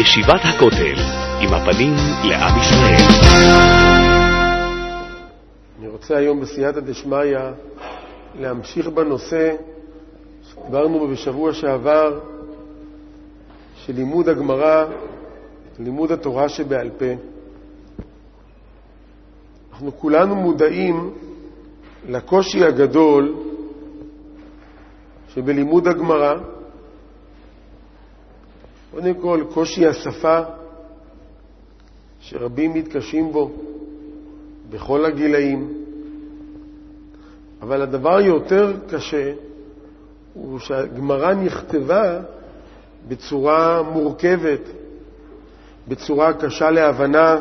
ישיבת הכותל, עם הפנים לעם ישראל. אני רוצה היום בסייעתא דשמיא להמשיך בנושא שדיברנו בו בשבוע שעבר, של לימוד הגמרא, לימוד התורה שבעל פה. אנחנו כולנו מודעים לקושי הגדול שבלימוד הגמרא. קודם כל, קושי השפה, שרבים מתקשים בו בכל הגילאים. אבל הדבר יותר קשה הוא שהגמרא נכתבה בצורה מורכבת, בצורה קשה להבנה.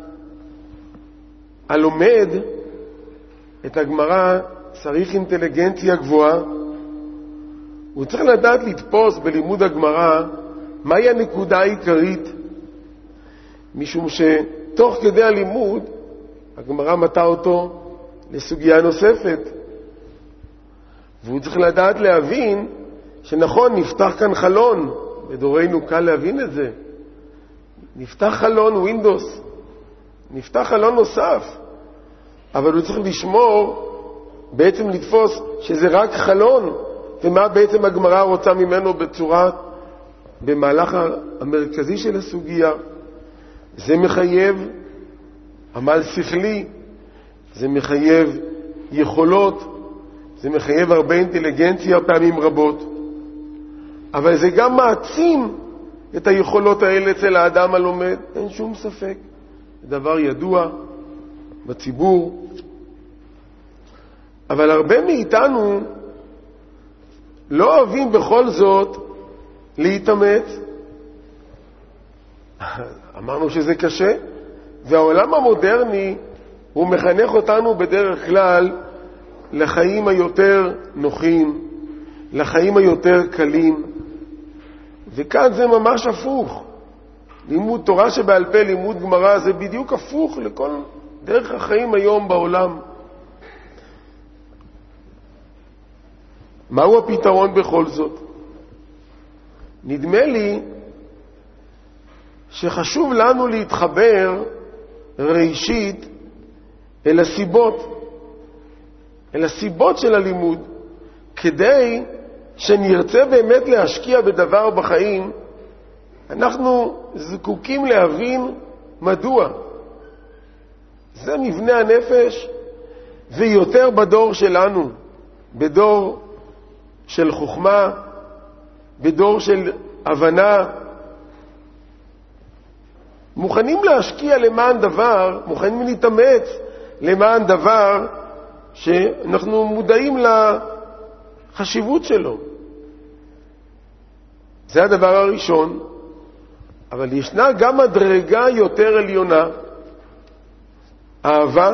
הלומד את הגמרא צריך אינטליגנציה גבוהה. הוא צריך לדעת לתפוס בלימוד הגמרא מהי הנקודה העיקרית, משום שתוך כדי הלימוד הגמרא מטה אותו לסוגיה נוספת, והוא צריך לדעת להבין שנכון, נפתח כאן חלון, בדורנו קל להבין את זה, נפתח חלון ווינדוס, נפתח חלון נוסף, אבל הוא צריך לשמור, בעצם לתפוס שזה רק חלון, ומה בעצם הגמרא רוצה ממנו בצורה, במהלך המרכזי של הסוגיה. זה מחייב עמל שכלי, זה מחייב יכולות, זה מחייב הרבה אינטליגנציה פעמים רבות, אבל זה גם מעצים את היכולות האלה אצל האדם הלומד, אין שום ספק. זה דבר ידוע בציבור, אבל הרבה מאיתנו לא אוהבים בכל זאת להתאמץ. אמרנו שזה קשה, והעולם המודרני הוא מחנך אותנו בדרך כלל לחיים היותר נוחים, לחיים היותר קלים, וכאן זה ממש הפוך. לימוד תורה שבעל פה, לימוד גמרא, זה בדיוק הפוך לכל דרך החיים היום בעולם. מהו הפתרון בכל זאת? נדמה לי שחשוב לנו להתחבר ראשית אל הסיבות של הלימוד, כדי שנרצה באמת להשקיע בדבר בחיים. אנחנו זקוקים להבין מדוע. זה מבנה הנפש, ויותר בדור שלנו, בדור של חוכמה, בדור של הבנה, מוכנים להשקיע למען דבר, מוכנים להתאמץ למען דבר שאנחנו מודעים לחשיבות שלו. זה הדבר הראשון. אבל ישנה גם מדרגה יותר עליונה, אהבה.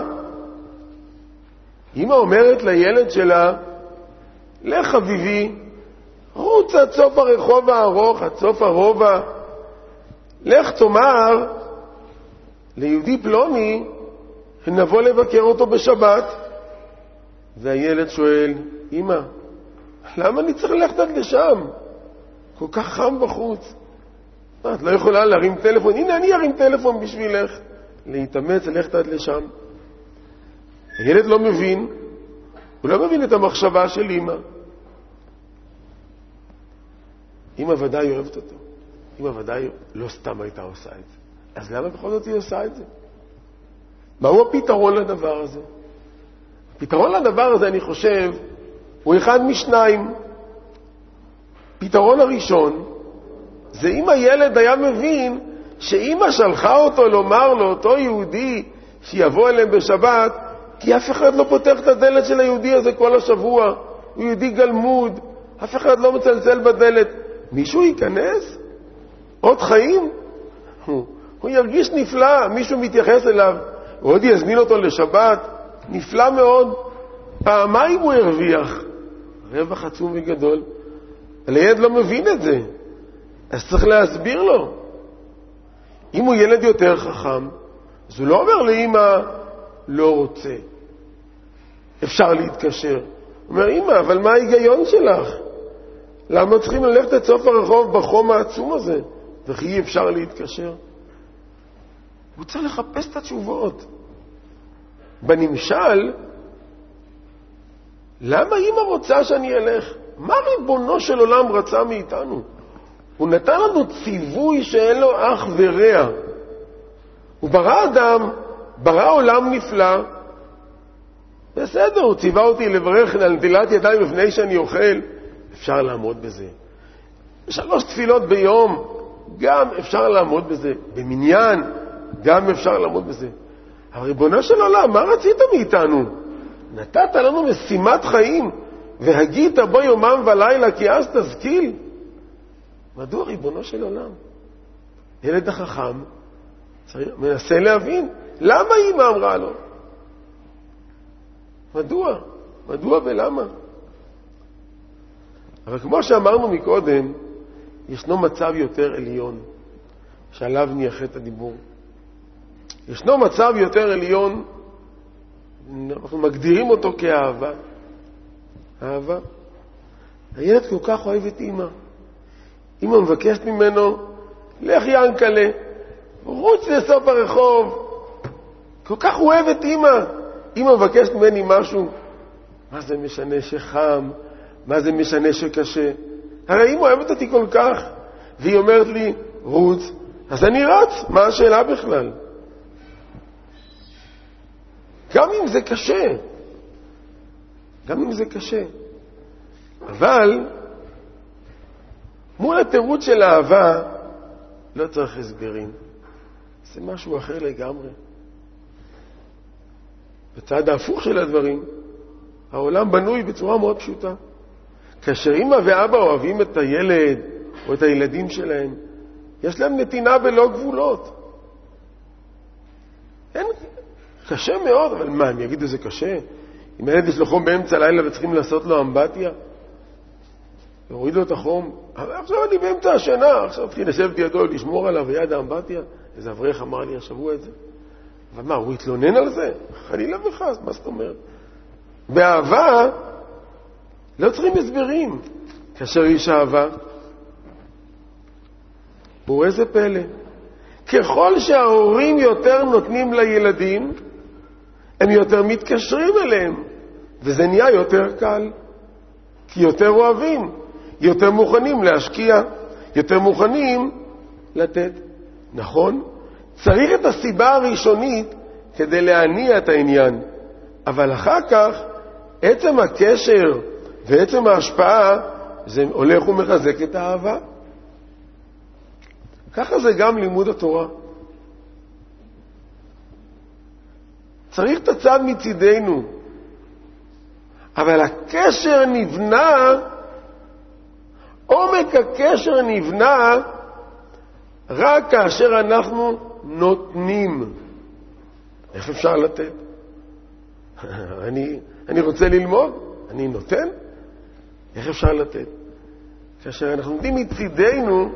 אמא אומרת לילד שלה, לך חביבי, רוץ עד סוף הרחוב הארוך, עד סוף הרובע, לך תאמר ליהודי פלוני שנבוא לבקר אותו בשבת. והילד שואל, אמא, למה אני צריך ללכת עד לשם? כל כך חם בחוץ. את לא יכולה להרים טלפון? הנה אני ארים טלפון בשבילך. להתאמץ, ללכת עד לשם. הילד לא מבין, הוא לא מבין את המחשבה של אמא. אמא ודאי אוהבת אותו. אמא ודאי לא סתם הייתה עושה את זה. אז למה בכל זאת היא עושה את זה? מהו הפתרון לדבר הזה? הפתרון לדבר הזה, אני חושב, הוא אחד משניים. פתרון הראשון, זה אם הילד היה מבין שאמא שלחה אותו לומר לאותו יהודי שיבוא אליהם בשבת, כי אף אחד לא פותח את הדלת של היהודי הזה כל השבוע. הוא יהודי גלמוד, אף אחד לא מצלצל בדלת. מישהו ייכנס? עוד חיים? הוא ירגיש נפלא, מישהו מתייחס אליו, הוא עוד יזמין אותו לשבת, נפלא מאוד. פעמיים הוא הרוויח, רווח עצום וגדול. הילד לא מבין את זה, אז צריך להסביר לו. אם הוא ילד יותר חכם, אז הוא לא אומר לאמא, לא רוצה, אפשר להתקשר. הוא אומר, אמא, אבל מה ההיגיון שלך? למה צריכים ללכת את סוף הרחוב בחום העצום הזה? וכי אי אפשר להתקשר? הוא צריך לחפש את התשובות. בנמשל, למה אמא רוצה שאני אלך? מה ריבונו של עולם רצה מאיתנו? הוא נתן לנו ציווי שאין לו אח ורע. הוא ברא אדם, ברא עולם נפלא. בסדר, הוא ציווה אותי לברך על נטילת ידיים לפני שאני אוכל. אפשר לעמוד בזה. 3 תפילות ביום, גם אפשר לעמוד בזה. במניין, גם אפשר לעמוד בזה. אבל ריבונו של עולם, מה רצית מאיתנו? נתת לנו משימת חיים, והגית בו יומם ולילה, כי אז תזכיל. מדוע ריבונו של עולם? ילד החכם מנסה להבין, למה אמא אמרה לו? מדוע? מדוע ולמה? אבל כמו שאמרנו מקודם, ישנו מצב יותר עליון, שעליו נייחד את הדיבור. ישנו מצב יותר עליון, אנחנו מגדירים אותו כאהבה. אהבה. הילד כל כך אוהב את אמא. אמא מבקשת ממנו, לך ינקלה, רוץ לסוף הרחוב. כל כך אוהב את אמא. אמא מבקשת ממני משהו. מה זה משנה שחם? מה זה משנה שקשה? הרי אמא אוהבת אותי כל כך. והיא אומרת לי, רוץ. אז אני רץ. מה השאלה בכלל? גם אם זה קשה. גם אם זה קשה. אבל מול התירוץ של האהבה לא צריך הסברים. זה משהו אחר לגמרי. בצד ההפוך של הדברים, העולם בנוי בצורה מאוד פשוטה. כאשר אמא ואבא אוהבים את הילד או את הילדים שלהם, יש להם נתינה בלא גבולות. אין, קשה מאוד, אבל מה, אני אגיד שזה קשה? אם הילד יש לו חום באמצע הלילה וצריכים לעשות לו אמבטיה, להוריד לו את החום, עכשיו אני באמצע השינה, עכשיו תחיל לשבת ידו לשמור עליו ויד האמבטיה. איזה אברך אמר לי השבוע את זה. אבל מה, הוא התלונן על זה? חלילה וחס, מה זאת אומרת? באהבה לא צריכים הסברים. כאשר איש אהבה, וראה זה פלא, ככל שההורים יותר נותנים לילדים, הם יותר מתקשרים אליהם, וזה נהיה יותר קל, כי יותר אוהבים, יותר מוכנים להשקיע, יותר מוכנים לתת. נכון? צריך את הסיבה הראשונית כדי להניע את העניין, אבל אחר כך עצם הקשר ועצם ההשפעה זה הולך ומחזק את האהבה. ככה זה גם לימוד התורה. צריך את הצד מצידנו, אבל הקשר נבנה, עומק הקשר נבנה רק כאשר אנחנו נותנים. איך אפשר לתת? אני רוצה ללמוד, אני נותן. איך אפשר לתת? כאשר אנחנו נותנים מצידנו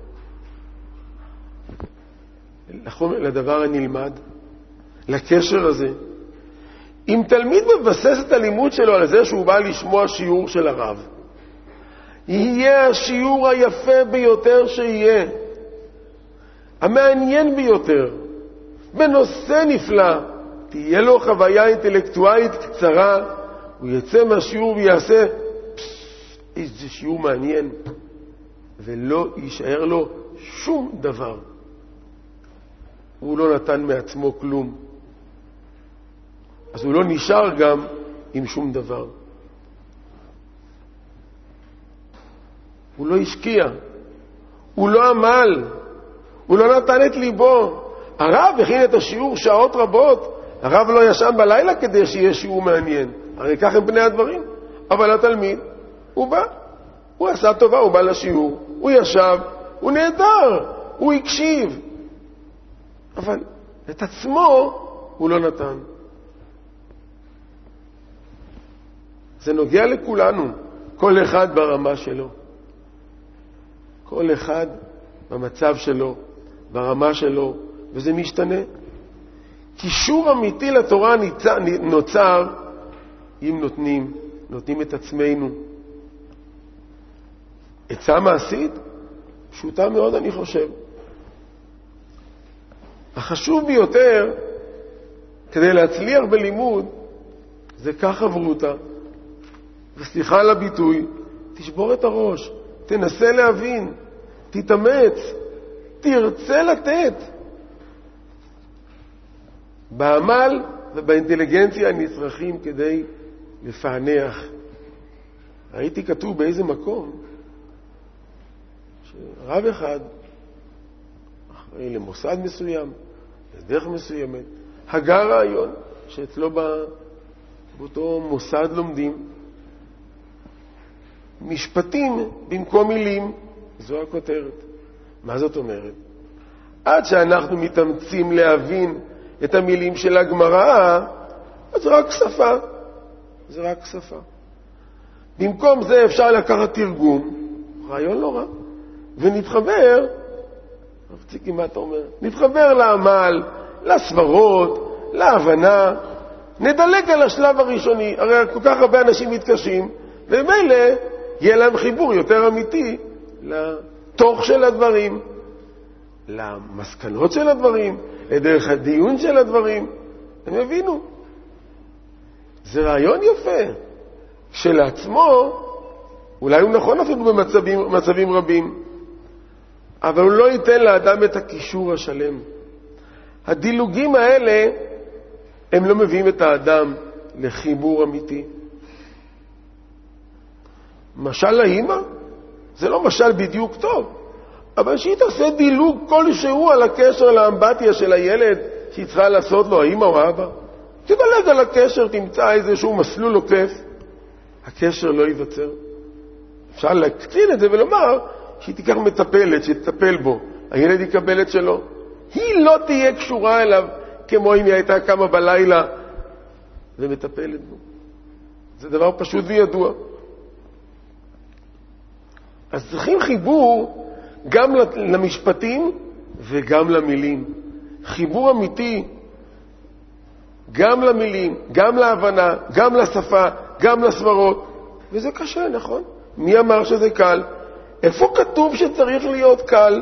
לדבר הנלמד, לקשר הזה. אם תלמיד מבסס את הלימוד שלו על זה שהוא בא לשמוע שיעור של הרב, יהיה השיעור היפה ביותר שיהיה, המעניין ביותר, בנושא נפלא, תהיה לו חוויה אינטלקטואלית קצרה, הוא יצא מהשיעור ויעשה, איזה שיעור מעניין, ולא יישאר לו שום דבר. הוא לא נתן מעצמו כלום. אז הוא לא נשאר גם עם שום דבר. הוא לא השקיע, הוא לא עמל, הוא לא נתן את ליבו. הרב הכין את השיעור שעות רבות, הרב לא ישן בלילה כדי שיהיה שיעור מעניין. הרי כך הם פני הדברים. אבל התלמיד, הוא בא, הוא עשה טובה, הוא בא לשיעור, הוא ישב, הוא נהדר, הוא הקשיב. אבל את עצמו הוא לא נתן. זה נוגע לכולנו, כל אחד ברמה שלו. כל אחד במצב שלו, ברמה שלו, וזה משתנה. קישור אמיתי לתורה נוצר אם נותנים את עצמנו. עצה מעשית, פשוטה מאוד אני חושב. החשוב ביותר כדי להצליח בלימוד זה כך חברותה. וסליחה על הביטוי, תשבור את הראש, תנסה להבין, תתאמץ, תרצה לתת. בעמל ובאינטליגנציה הנצרכים כדי לפענח. ראיתי כתוב באיזה מקום שרב אחד אחראי למוסד מסוים, לדרך מסוימת, הגה רעיון שאצלו באותו מוסד לומדים משפטים במקום מילים. זו הכותרת. מה זאת אומרת? עד שאנחנו מתאמצים להבין את המילים של הגמרא, אז זה רק שפה. זה רק שפה. במקום זה אפשר לקחת תרגום, רעיון לא רע, ונתחבר, רבציקי מה אתה אומר? נתחבר לעמל, לסברות, להבנה, נדלק על השלב הראשוני. הרי כל כך הרבה אנשים מתקשים, ומילא יהיה להם חיבור יותר אמיתי לתוך של הדברים, למסקנות של הדברים, לדרך הדיון של הדברים. הם הבינו. זה רעיון יפה. שלעצמו, אולי הוא נכון אפילו במצבים רבים, אבל הוא לא ייתן לאדם את הקישור השלם. הדילוגים האלה, הם לא מביאים את האדם לחיבור אמיתי. משל לאמא, זה לא משל בדיוק טוב, אבל שהיא תעשה דילוג כלשהו על הקשר לאמבטיה של הילד שהיא צריכה לעשות לו, האמא או האבא. תדלג על הקשר, תמצא איזשהו מסלול עוקף, הקשר לא ייווצר. אפשר להקטין את זה ולומר שהיא תיקח מטפלת, שתטפל בו, הילד יקבל את שלו. היא לא תהיה קשורה אליו כמו אם היא הייתה קמה בלילה ומטפלת בו. זה דבר פשוט וידוע. אז צריכים חיבור גם למשפטים וגם למילים. חיבור אמיתי גם למילים, גם להבנה, גם לשפה, גם לסברות. וזה קשה, נכון? מי אמר שזה קל? איפה כתוב שצריך להיות קל?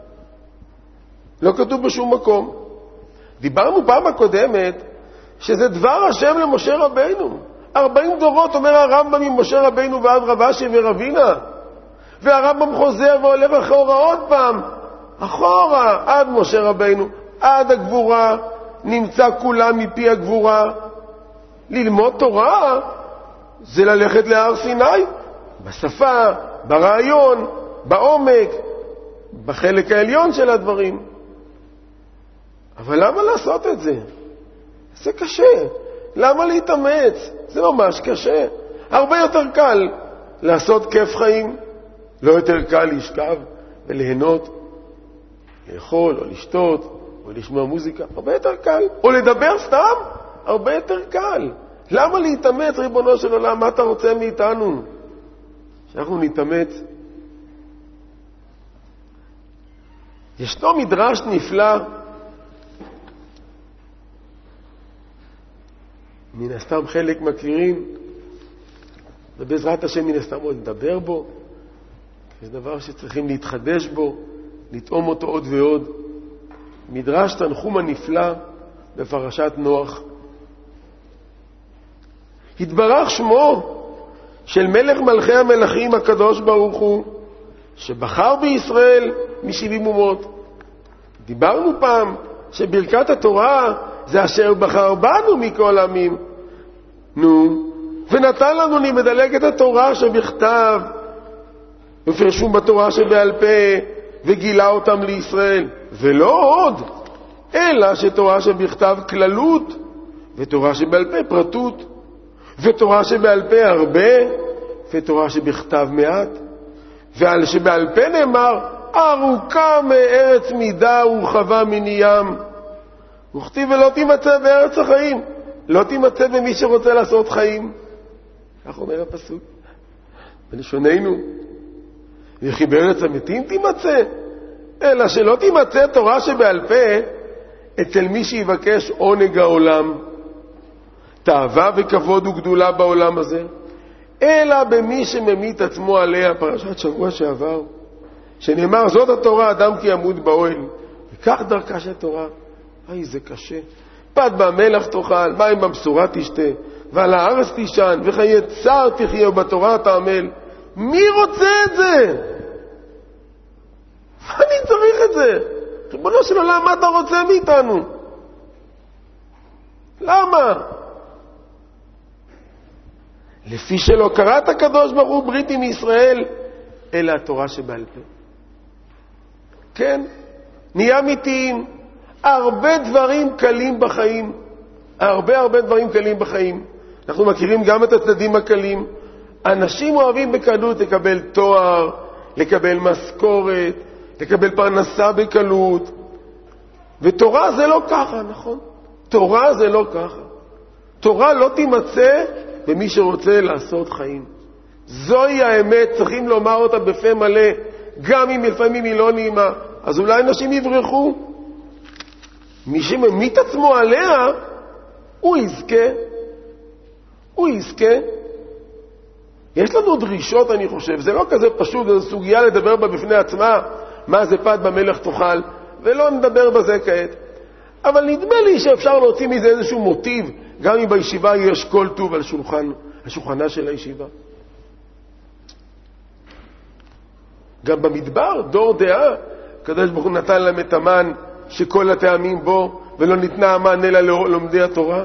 לא כתוב בשום מקום. דיברנו פעם הקודמת שזה דבר השם למשה רבינו. 40 דורות אומר הרמב"ם ממשה רבינו ועד רב אשי ורבינה. והרמב"ם חוזר והולך אחורה עוד פעם. אחורה, עד משה רבינו, עד הגבורה, נמצא כולם מפי הגבורה. ללמוד תורה זה ללכת להר סיני, בשפה, ברעיון, בעומק, בחלק העליון של הדברים. אבל למה לעשות את זה? זה קשה. למה להתאמץ? זה ממש קשה. הרבה יותר קל לעשות כיף חיים. לא יותר קל להשכב וליהנות, לאכול או לשתות או לשמוע מוזיקה. הרבה יותר קל. או לדבר סתם, הרבה יותר קל. למה להתאמץ, ריבונו של עולם? מה אתה רוצה מאיתנו? שאנחנו נתאמץ. ישנו מדרש נפלא, מן הסתם חלק מכירים, ובעזרת השם מן הסתם עוד נדבר בו. זה דבר שצריכים להתחדש בו, לטעום אותו עוד ועוד. מדרש תנחום הנפלא בפרשת נוח. התברך שמו של מלך מלכי המלכים הקדוש ברוך הוא, שבחר בישראל מ70 אומות. דיברנו פעם שברכת התורה זה אשר בחר בנו מכל עמים. ונתן לנו מדלג את התורה שבכתב, ופרשום בתורה שבעל פה, וגילה אותם לישראל. ולא עוד, אלא שתורה שבכתב כללות, ותורה שבעל פה פרטות, ותורה שבעל פה הרבה, ותורה שבכתב מעט. ועל שבעל פה נאמר, ארוכה מארץ מידה ורחבה מני ים. וכתיב ולא תימצא בארץ החיים. לא תימצא במי שרוצה לעשות חיים. כך אומר הפסוק. בלשוננו. וכי בארץ המתים תימצא. אלא שלא תימצא תורה שבעל פה אצל מי שיבקש עונג העולם. תאווה וכבוד וגדולה בעולם הזה. אלא במי שממית עצמו עליה, פרשת שבוע שעבר, שנאמר, זאת התורה, אדם כי ימות באוהל. וכך דרכה של תורה. זה קשה. פת במלח תאכל, מים במשורה תשתה, ועל הארץ תישן, וחיי צער תחיה, ובתורה תעמל. מי רוצה את זה? מה אני צריך את זה? ריבונו של עולם, מה אתה רוצה מאיתנו? למה? לפי שלא קראת הקדוש ברוך הוא ברית עם ישראל, אלא התורה שבעל פה. כן, נהיה אמיתיים. הרבה דברים קלים בחיים. הרבה דברים קלים בחיים. אנחנו מכירים גם את הצדדים הקלים. אנשים אוהבים בקלות לקבל תואר, לקבל משכורת, לקבל פרנסה בקלות. ותורה זה לא ככה, נכון? תורה זה לא ככה. תורה לא תימצא במי שרוצה לעשות חיים. זוהי האמת, צריכים לומר אותה בפה מלא, גם אם לפעמים היא לא נעימה. אז אולי אנשים יברחו. מי שממית עצמו עליה, הוא יזכה. הוא יזכה. יש לנו דרישות, אני חושב. זה לא כזה פשוט, זו סוגיה לדבר בה בפני עצמה, מה זה פת במלח תאכל, ולא נדבר בזה כעת. אבל נדמה לי שאפשר להוציא מזה איזשהו מוטיב, גם אם בישיבה יש כל טוב על שולחנה של הישיבה. גם במדבר, דור דעה, הקדוש ברוך הוא נתן להם את המן שכל הטעמים בו, ולא ניתנה המן אלא ללומדי התורה.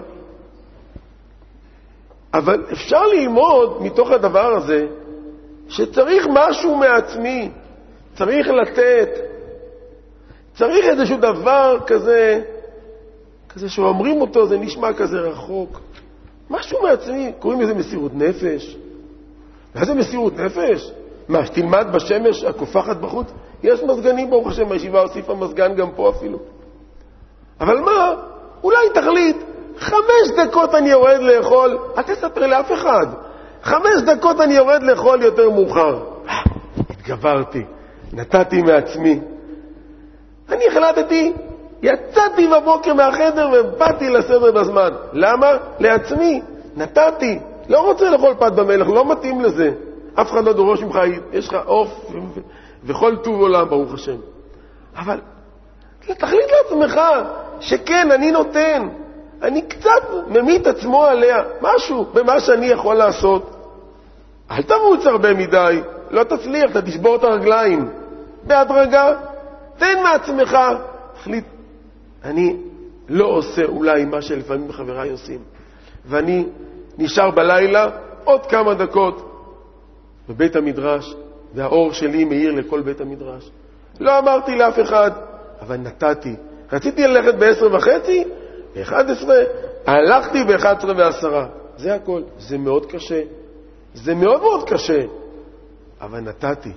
אבל אפשר ללמוד מתוך הדבר הזה, שצריך משהו מעצמי, צריך לתת, צריך איזשהו דבר כזה שאומרים אותו, זה נשמע כזה רחוק. משהו מעצמי, קוראים לזה מסירות נפש. מה זה מסירות נפש? מה, שתלמד בשמש הקופחת בחוץ? יש מזגנים ברוך השם, הישיבה הוסיפה מזגן גם פה אפילו. אבל מה? אולי תחליט, 5 דקות אני יורד לאכול, אל תספר לאף אחד. 5 דקות אני יורד לאכול יותר מאוחר. התגברתי, נתתי מעצמי. אני החלטתי, יצאתי בבוקר מהחדר ובאתי לסדר בזמן. למה? לעצמי. נתתי. לא רוצה לאכול פת במלח, לא מתאים לזה. אף אחד לא דורש ממך, יש לך עוף וכל טוב עולם, ברוך השם. אבל תחליט לעצמך שכן, אני נותן. אני קצת ממית עצמו עליה. משהו במה שאני יכול לעשות. אל תמוץ הרבה מדי. לא תצליח, אתה תשבור את הרגליים. בהדרגה, תן מעצמך. תחליט, אני לא עושה אולי מה שלפעמים חבריי עושים. ואני נשאר בלילה עוד כמה דקות בבית המדרש, והאור שלי מאיר לכל בית המדרש. לא אמרתי לאף אחד, אבל נתתי. רציתי ללכת ב10:30, ב11, הלכתי ב11:10. זה הכל. זה מאוד קשה. זה מאוד מאוד קשה. אבל נתתי.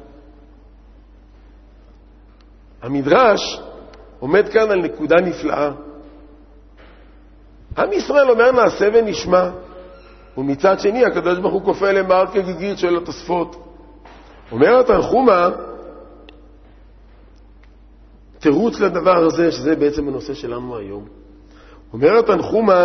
המדרש עומד כאן על נקודה נפלאה. עם ישראל אומר נעשה ונשמע, ומצד שני הקדוש ברוך הוא כופה למער כגיגית של התוספות. אומר התנחומה, תירוץ לדבר הזה, שזה בעצם הנושא שלנו היום. אומר התנחומה,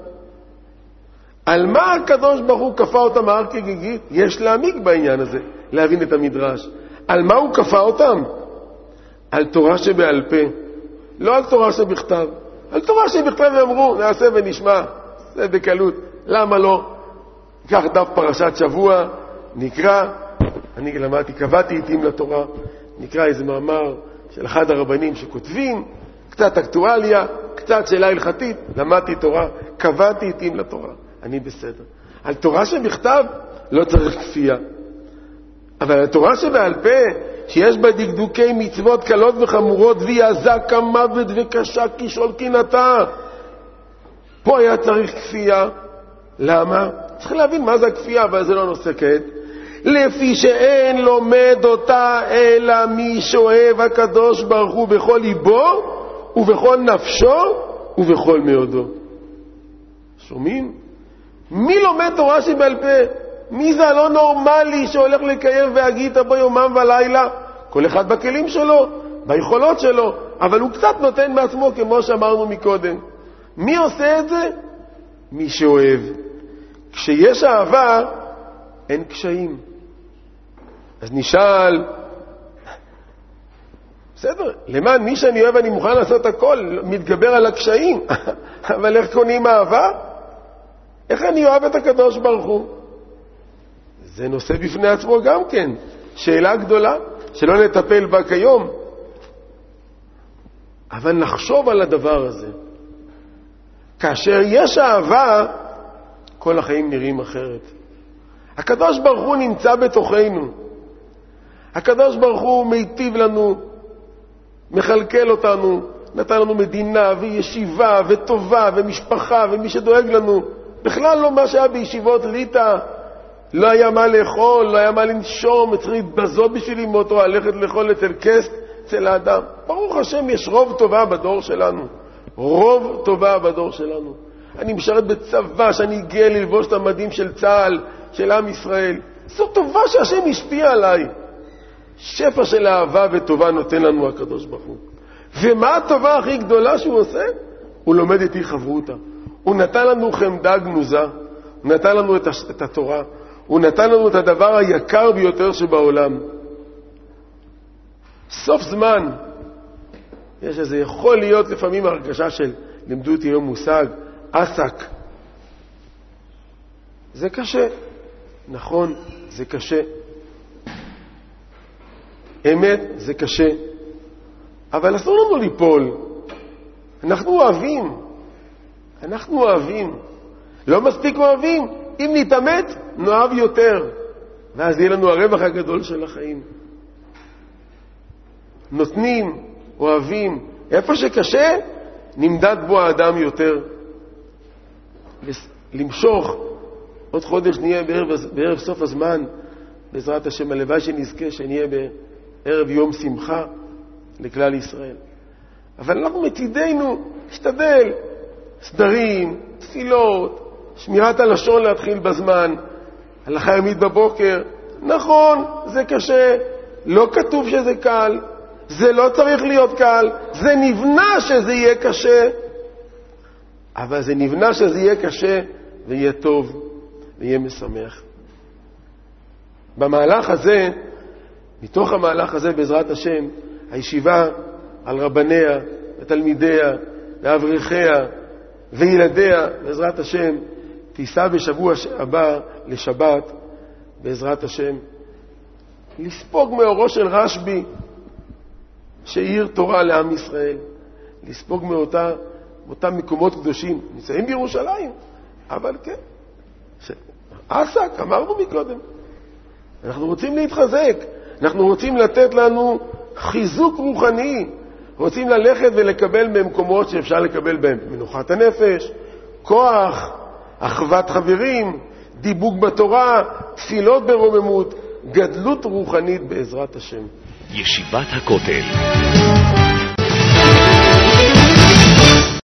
על מה הקדוש ברוך הוא כפה אותם מער כגיגית? יש להעמיק בעניין הזה, להבין את המדרש. על מה הוא כפה אותם? על תורה שבעל פה. לא על תורה שבכתב. על תורה שבכתב אמרו, נעשה ונשמע, זה בקלות. למה לא? ניקח דף פרשת שבוע, נקרא, אני למדתי, קבעתי עתים לתורה, נקרא איזה מאמר של אחד הרבנים שכותבים, קצת אקטואליה, קצת שאלה הלכתית, למדתי תורה, קבעתי עתים לתורה, אני בסדר. על תורה שבכתב לא צריך כפייה. אבל על תורה שבעל פה, שיש בה דקדוקי מצוות קלות וחמורות, והיא עזה כמוות וקשה כשאול קנאתה, פה היה צריך כפייה. למה? צריך להבין מה זה הכפייה, אבל זה לא נושא כעת. לפי שאין לומד אותה אלא מי שאוהב הקדוש ברוך הוא בכל ליבו ובכל נפשו ובכל מאודו. שומעים? מי לומד תורה שבעל פה? מי זה הלא נורמלי שהולך לקיים והגית בו יומם ולילה? כל אחד בכלים שלו, ביכולות שלו, אבל הוא קצת נותן מעצמו כמו שאמרנו מקודם. מי עושה את זה? מי שאוהב. כשיש אהבה, אין קשיים. אז נשאל, בסדר, למען מי שאני אוהב אני מוכן לעשות הכל, מתגבר על הקשיים. אבל איך קונים אהבה? איך אני אוהב את הקדוש ברוך הוא? זה נושא בפני עצמו גם כן. שאלה גדולה, שלא נטפל בה כיום. אבל נחשוב על הדבר הזה. כאשר יש אהבה, כל החיים נראים אחרת. הקדוש ברוך הוא נמצא בתוכנו. הקדוש ברוך הוא מיטיב לנו, מחלקל אותנו, נתן לנו מדינה וישיבה וטובה ומשפחה ומי שדואג לנו. בכלל לא מה שהיה בישיבות ליטא, לא היה מה לאכול, לא היה מה לנשום, צריך להתבזות בשביל אימותו, ללכת לאכול אצל קסט, אצל האדם. ברוך השם, יש רוב טובה בדור שלנו. רוב טובה בדור שלנו. אני משרת בצבא, שאני גאה ללבוש את המדים של צה"ל, של עם ישראל. זו טובה שהשם השפיע עליי. שפע של אהבה וטובה נותן לנו הקדוש ברוך הוא. ומה הטובה הכי גדולה שהוא עושה? הוא לומד איתי חברותה. הוא נתן לנו חמדה גנוזה, הוא נתן לנו את התורה, הוא נתן לנו את הדבר היקר ביותר שבעולם. סוף זמן. יש איזה יכול להיות לפעמים הרגשה של, לימדו אותי היום מושג, עסק. זה קשה. נכון, זה קשה. אמת, זה קשה. אבל אסור לנו ליפול. אנחנו אוהבים. אנחנו אוהבים. לא מספיק אוהבים. אם נתאמת, נאהב יותר. ואז יהיה לנו הרווח הגדול של החיים. נותנים, אוהבים. איפה שקשה, נמדד בו האדם יותר. למשוך. עוד חודש נהיה בערב סוף הזמן. בעזרת השם, הלוואי שנזכה שנהיה בערב יום שמחה לכלל ישראל. אבל אנחנו מצידנו להשתדל. סדרים, תפילות, שמירת הלשון להתחיל בזמן, הלכה ימית בבוקר. נכון, זה קשה, לא כתוב שזה קל, זה לא צריך להיות קל, זה נבנה שזה יהיה קשה, אבל זה נבנה שזה יהיה קשה ויהיה טוב ויהיה משמח. במהלך הזה, מתוך המהלך הזה בעזרת השם, הישיבה על רבניה ותלמידיה ואברכיה וילדיה, בעזרת השם, תיסע בשבוע הבא לשבת, בעזרת השם, לספוג מאורו של רשב"י, שאיר תורה לעם ישראל, לספוג מאותם מקומות קדושים, נמצאים בירושלים, אבל כן, עסק, אמרנו מקודם, אנחנו רוצים להתחזק, אנחנו רוצים לתת לנו חיזוק רוחני, רוצים ללכת ולקבל במקומות שאפשר לקבל בהם מנוחת הנפש, כוח, אחוות חברים, דיבוק בתורה, תפילות ברוממות, גדלות רוחנית בעזרת השם. ישיבת הכותל